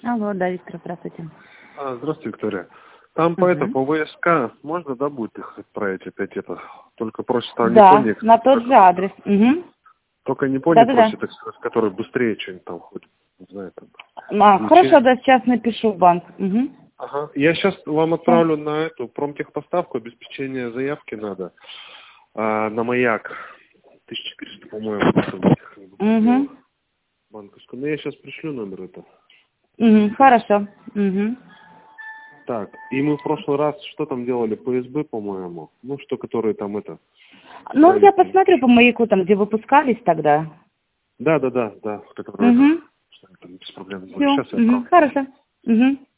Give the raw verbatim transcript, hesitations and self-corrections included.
Алло, да, Виктор, здравствуйте. А, здравствуйте, Виктория. Там по Угу. это, по ВСК можно, да, будет их отправить опять это? Только просит там Да, не помню. на тот же адрес. Угу. Только не помню, Да-да-да. просит, который быстрее что-нибудь там хоть, не знаю, там. А, Лечение. хорошо, да, сейчас напишу в банк. Угу. Ага. Я сейчас вам Всё. отправлю на эту промтехпоставку, обеспечение заявки надо, а, на маяк. тысяча четыреста, по-моему, Угу. банковскую. Но я сейчас пришлю номер это. Угу. Хорошо. Угу. Так, и мы в прошлый раз что там делали? По СБ, по-моему. Ну, что, которые там это... Ну, я посмотрю по маяку, там, где выпускались тогда. Да, да, да, да, которые Угу. что они там без проблем. Все. Сейчас я Угу. отправлю. Хорошо. Угу.